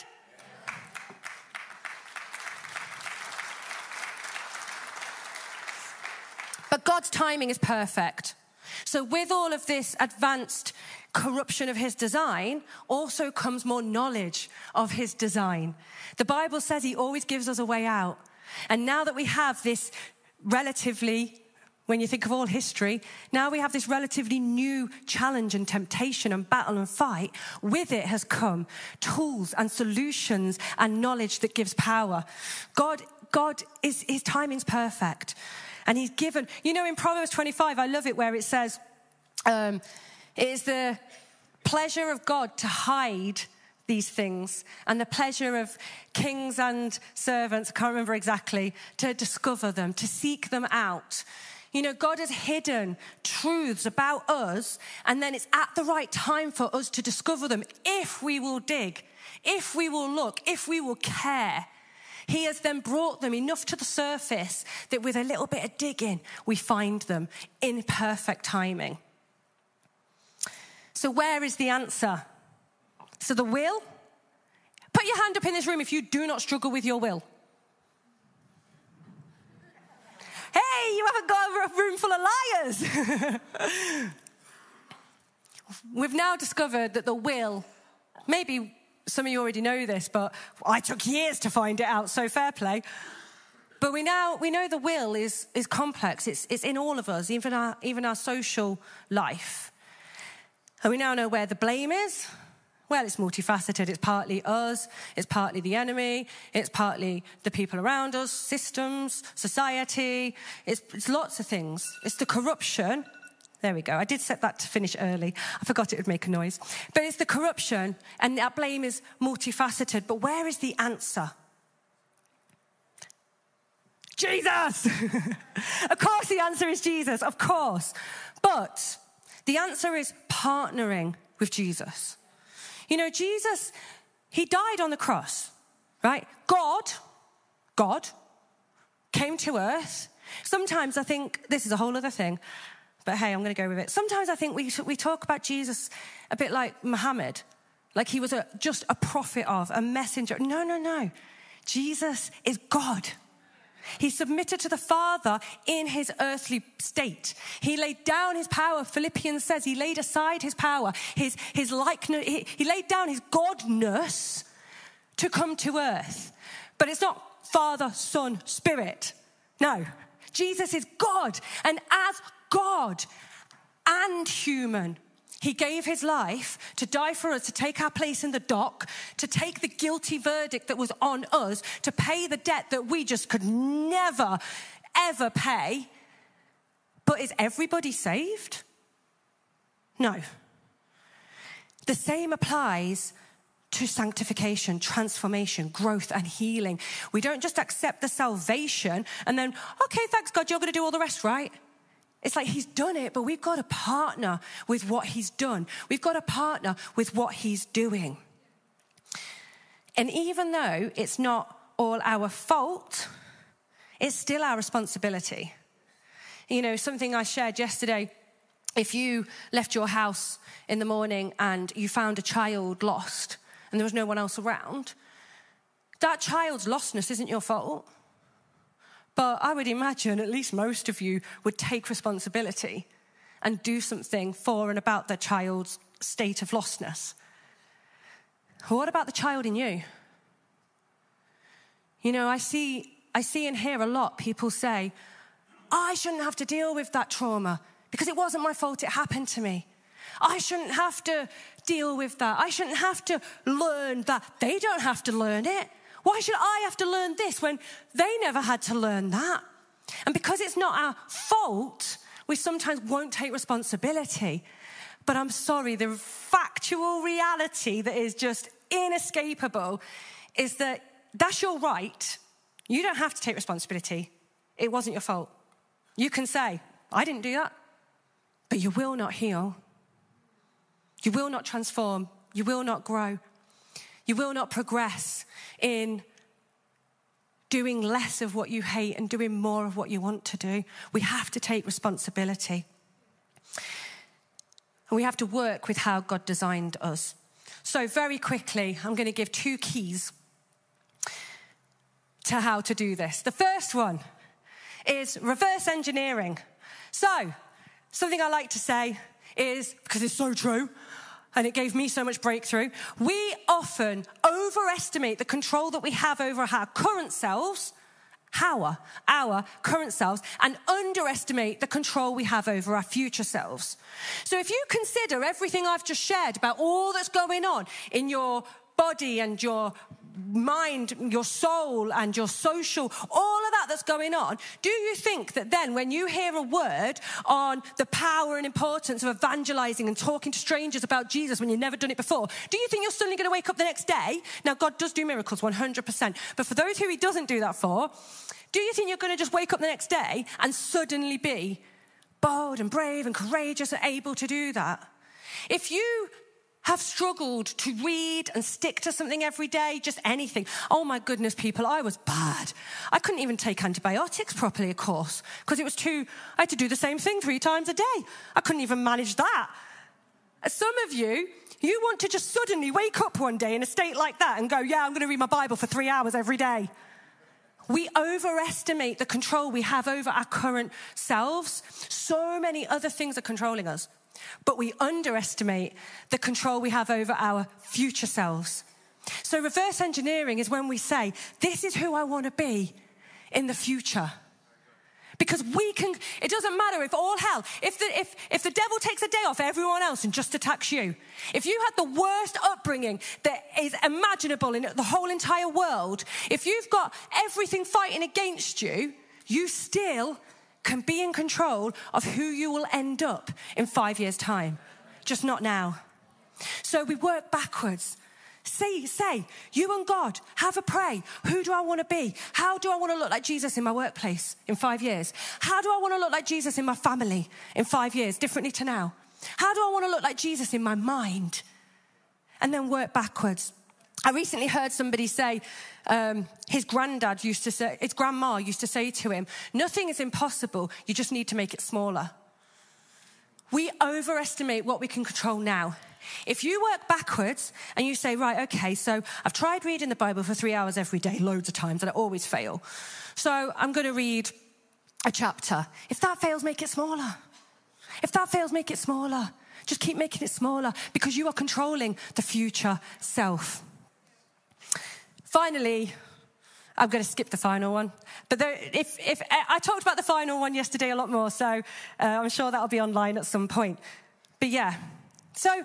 S3: But God's timing is perfect. So with all of this advanced corruption of his design, also comes more knowledge of his design. The Bible says he always gives us a way out. And now that we have this relatively, when you think of all history, now we have this relatively new challenge and temptation and battle and fight. With it has come tools and solutions and knowledge that gives power. God, God is, his timing's perfect. And he's given, you know, in Proverbs twenty-five, I love it where it says, um, it is the pleasure of God to hide these things, and the pleasure of kings and servants, I can't remember exactly, to discover them, to seek them out. You know, God has hidden truths about us, and then it's at the right time for us to discover them if we will dig, if we will look, if we will care. He has then brought them enough to the surface that with a little bit of digging, we find them in perfect timing. So where is the answer? So the will? Put your hand up in this room if you do not struggle with your will. Hey, you haven't got a room full of liars. We've now discovered that the will, maybe some of you already know this, but I took years to find it out, so fair play. But we now we know the will is, is complex. It's, it's in all of us, even our, even our social life. And we now know where the blame is. Well, it's multifaceted. It's partly us, it's partly the enemy, it's partly the people around us, systems, society. It's, it's lots of things. It's the corruption. There we go. I did set that to finish early. I forgot it would make a noise. But it's the corruption, and that blame is multifaceted. But where is the answer? Jesus! Of course the answer is Jesus, of course. But the answer is partnering with Jesus. You know, Jesus, he died on the cross, right? God, God came to earth. Sometimes I think, this is a whole other thing, but hey, I'm going to go with it. Sometimes I think we we talk about Jesus a bit like Muhammad, like he was a, just a prophet of, a messenger. No, no, no. Jesus is God. He submitted to the Father in his earthly state. He laid down his power. Philippians says he laid aside his power, his, his likeness. He, he laid down his godness to come to earth. But it's not Father, Son, Spirit. No, Jesus is God. And as God and human, he gave his life to die for us, to take our place in the dock, to take the guilty verdict that was on us, to pay the debt that we just could never, ever pay. But is everybody saved? No. The same applies to sanctification, transformation, growth, and healing. We don't just accept the salvation and then, okay, thanks God, you're going to do all the rest, right? It's like he's done it, but we've got to partner with what he's done. We've got to partner with what he's doing. And even though it's not all our fault, it's still our responsibility. You know, something I shared yesterday, if you left your house in the morning and you found a child lost and there was no one else around, that child's lostness isn't your fault. But I would imagine at least most of you would take responsibility and do something for and about their child's state of lostness. What about the child in you? You know, I see, I see and hear a lot people say, I shouldn't have to deal with that trauma because it wasn't my fault, it happened to me. I shouldn't have to deal with that. I shouldn't have to learn that. They don't have to learn it. Why should I have to learn this when they never had to learn that? And because it's not our fault, we sometimes won't take responsibility. But I'm sorry, the factual reality that is just inescapable is that that's your right. You don't have to take responsibility. It wasn't your fault. You can say, I didn't do that. But you will not heal. You will not transform. You will not grow. You will not progress in doing less of what you hate and doing more of what you want to do. We have to take responsibility. And we have to work with how God designed us. So very quickly, I'm going to give two keys to how to do this. The first one is reverse engineering. So something I like to say is, because it's so true, and it gave me so much breakthrough, we often overestimate the control that we have over our current selves, our, our current selves, and underestimate the control we have over our future selves. So if you consider everything I've just shared about all that's going on in your body and your mind, your soul and your social, all of that that's going on, do you think that then when you hear a word on the power and importance of evangelizing and talking to strangers about Jesus when you've never done it before, do you think you're suddenly going to wake up the next day? Now, God does do miracles, one hundred percent. But for those who he doesn't do that for, do you think you're going to just wake up the next day and suddenly be bold and brave and courageous and able to do that? If you have struggled to read and stick to something every day, just anything. Oh my goodness, people, I was bad. I couldn't even take antibiotics properly, of course, because it was too, I had to do the same thing three times a day. I couldn't even manage that. Some of you, you want to just suddenly wake up one day in a state like that and go, yeah, I'm going to read my Bible for three hours every day. We overestimate the control we have over our current selves. So many other things are controlling us. But we underestimate the control we have over our future selves. So reverse engineering is when we say, this is who I want to be in the future. Because we can, it doesn't matter if all hell, if the, if, if the devil takes a day off everyone else and just attacks you, if you had the worst upbringing that is imaginable in the whole entire world, if you've got everything fighting against you, you still can be in control of who you will end up in five years' time. Just not now. So we work backwards. Say, say, you and God, have a pray. Who do I want to be? How do I want to look like Jesus in my workplace in five years? How do I want to look like Jesus in my family in five years, differently to now? How do I want to look like Jesus in my mind? And then work backwards. I recently heard somebody say, um, his granddad used to say, his grandma used to say to him, nothing is impossible, you just need to make it smaller. We overestimate what we can control now. If you work backwards and you say, right, okay, so I've tried reading the Bible for three hours every day, loads of times, and I always fail. So I'm going to read a chapter. If that fails, make it smaller. If that fails, make it smaller. Just keep making it smaller because you are controlling the future self. Finally, I'm going to skip the final one. But there, if, if I talked about the final one yesterday a lot more, so uh, I'm sure that'll be online at some point. But yeah, so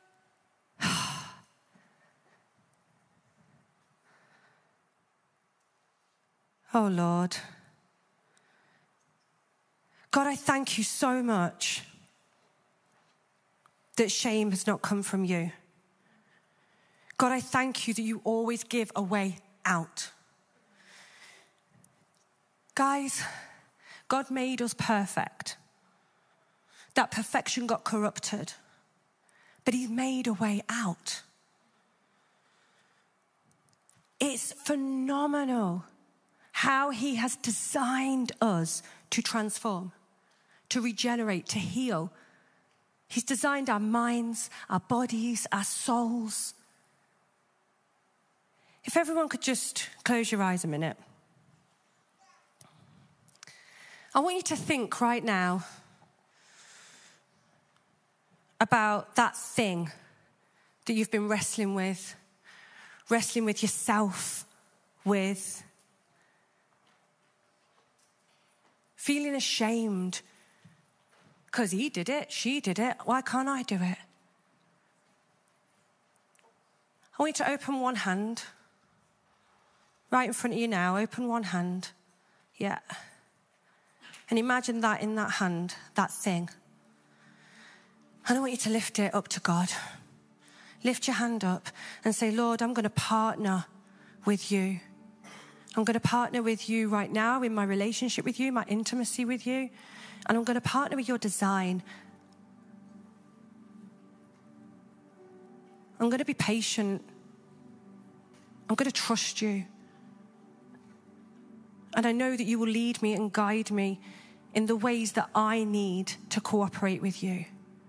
S3: oh Lord, God, I thank you so much that shame has not come from you. God, I thank you that you always give a way out. Guys, God made us perfect. That perfection got corrupted, but he's made a way out. It's phenomenal how he has designed us to transform, to regenerate, to heal. He's designed our minds, our bodies, our souls. If everyone could just close your eyes a minute. I want you to think right now about that thing that you've been wrestling with, wrestling with yourself with, feeling ashamed because he did it, she did it, why can't I do it? I want you to open one hand. Right in front of you now, open one hand. Yeah. And imagine that in that hand, that thing. And I want you to lift it up to God. Lift your hand up and say, Lord, I'm going to partner with you. I'm going to partner with you right now in my relationship with you, my intimacy with you. And I'm going to partner with your design. I'm going to be patient. I'm going to trust you. And I know that you will lead me and guide me in the ways that I need to cooperate with you.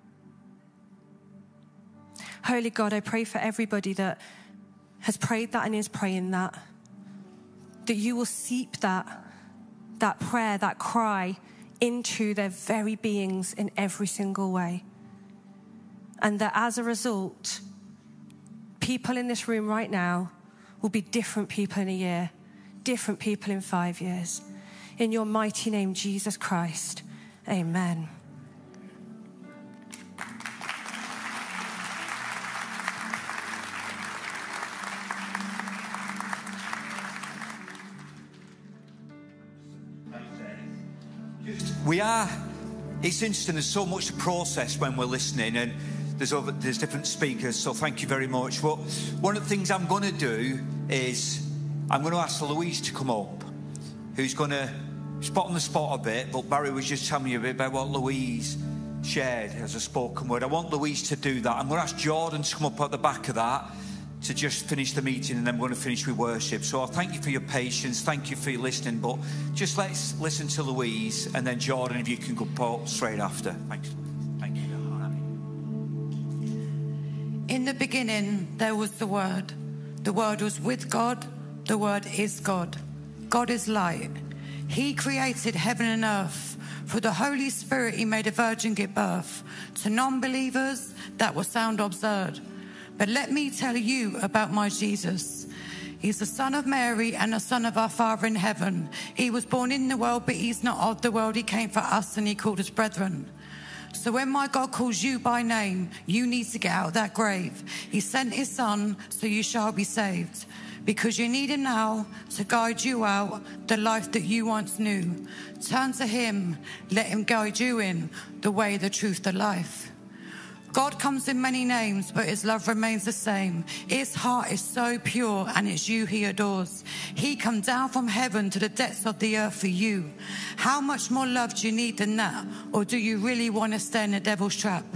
S3: Holy God, I pray for everybody that has prayed that and is praying that, that you will seep that, that prayer, that cry into their very beings in every single way. And that as a result, people in this room right now will be different people in a year, different people in five years. In your mighty name, Jesus Christ, amen.
S4: we are, it's instant. There's so much to process when we're listening, and there's other, there's different speakers, so thank you very much. But one of the things I'm going to do is I'm going to ask Louise to come up, who's going to spot on the spot a bit, but Barry was just telling me a bit about what Louise shared as a spoken word. I want Louise to do that. I'm going to ask Jordan to come up at the back of that to just finish the meeting, and then we're going to finish with worship. So I thank you for your patience, thank you for your listening, but just let's listen to Louise, and then Jordan, if you can go up straight after. Thanks. Thank you.
S5: In the beginning, there was the Word. The Word was with God. The Word is God. God is light. He created heaven and earth. Through the Holy Spirit, he made a virgin give birth. To non-believers, that will sound absurd. But let me tell you about my Jesus. He's the son of Mary and the son of our Father in heaven. He was born in the world, but he's not of the world. He came for us and he called us brethren. So when my God calls you by name, you need to get out of that grave. He sent his son, so you shall be saved. Because you need him now to guide you out the life that you once knew. Turn to him, let him guide you in the way, the truth, the life. God comes in many names, but his love remains the same. His heart is so pure, and it's you he adores. He come down from heaven to the depths of the earth for you. How much more love do you need than that? Or do you really want to stay in the devil's trap?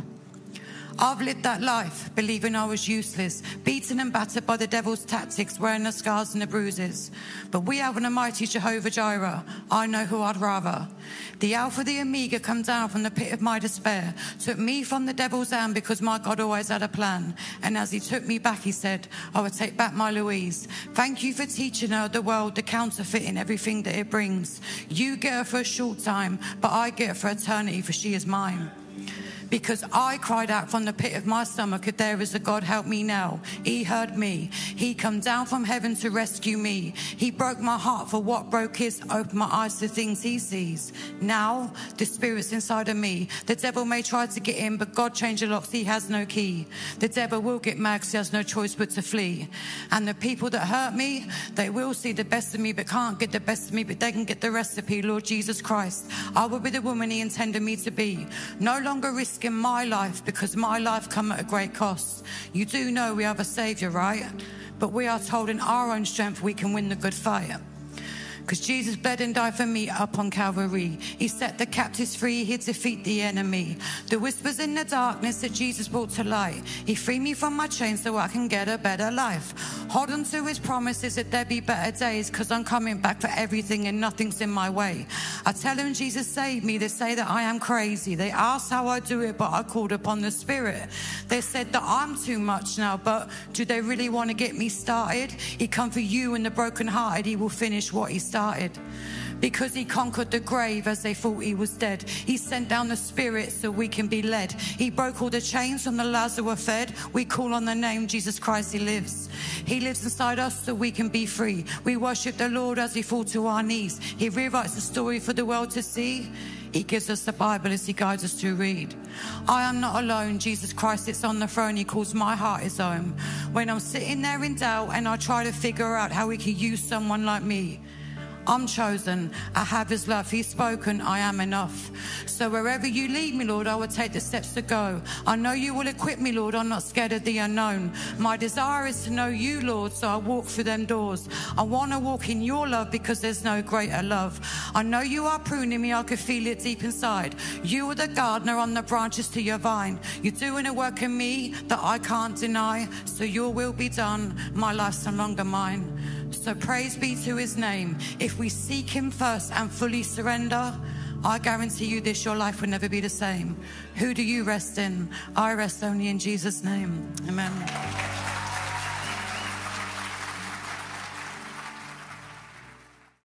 S5: I've lived that life, believing I was useless, beaten and battered by the devil's tactics, wearing the scars and the bruises. But we have an almighty Jehovah Jireh. I know who I'd rather. The Alpha, the Omega, come down from the pit of my despair, took me from the devil's hand because my God always had a plan. And as he took me back, he said, I will take back my Louise. Thank you for teaching her the world, the counterfeit in everything that it brings. You get her for a short time, but I get her for eternity, for she is mine. Because I cried out from the pit of my stomach, if there is a God, help me now. He heard me. He come down from heaven to rescue me. He broke my heart for what broke his, opened my eyes to things he sees. Now, the Spirit's inside of me. The devil may try to get in, but God changed the locks, he has no key. The devil will get mad because he has no choice but to flee. And the people that hurt me, they will see the best of me, but can't get the best of me, but they can get the recipe. Lord Jesus Christ, I will be the woman he intended me to be. No longer risk in my life, because my life come at a great cost. You do know we have a Saviour, right? But we are told in our own strength we can win the good fight. Because Jesus bled and died for me up on Calvary. He set the captives free, he'd defeat the enemy. The whispers in the darkness that Jesus brought to light. He freed me from my chains so I can get a better life. Hold on to his promises that there'll be better days, because I'm coming back for everything and nothing's in my way. I tell them Jesus saved me. They say that I am crazy. They ask how I do it, but I called upon the Spirit. They said that I'm too much now, but do they really want to get me started? He come for you and the brokenhearted. He will finish what he started. Because he conquered the grave as they thought he was dead. He sent down the Spirit so we can be led. He broke all the chains from the lives that were fed. We call on the name Jesus Christ, he lives. He lives inside us so we can be free. We worship the Lord as we fall to our knees. He rewrites the story for the world to see. He gives us the Bible as he guides us to read. I am not alone. Jesus Christ sits on the throne. He calls my heart his home. When I'm sitting there in doubt and I try to figure out how he can use someone like me, I'm chosen, I have his love, he's spoken, I am enough. So wherever you lead me, Lord, I will take the steps to go. I know you will equip me, Lord, I'm not scared of the unknown. My desire is to know you, Lord, so I walk through them doors. I want to walk in your love because there's no greater love. I know you are pruning me, I can feel it deep inside. You are the gardener on the branches to your vine. You're doing a work in me that I can't deny, so your will be done, my life's no longer mine. So praise be to his name. If we seek him first and fully surrender, I guarantee you this, your life will never be the same. Who do you rest in? I rest only in Jesus' name. Amen.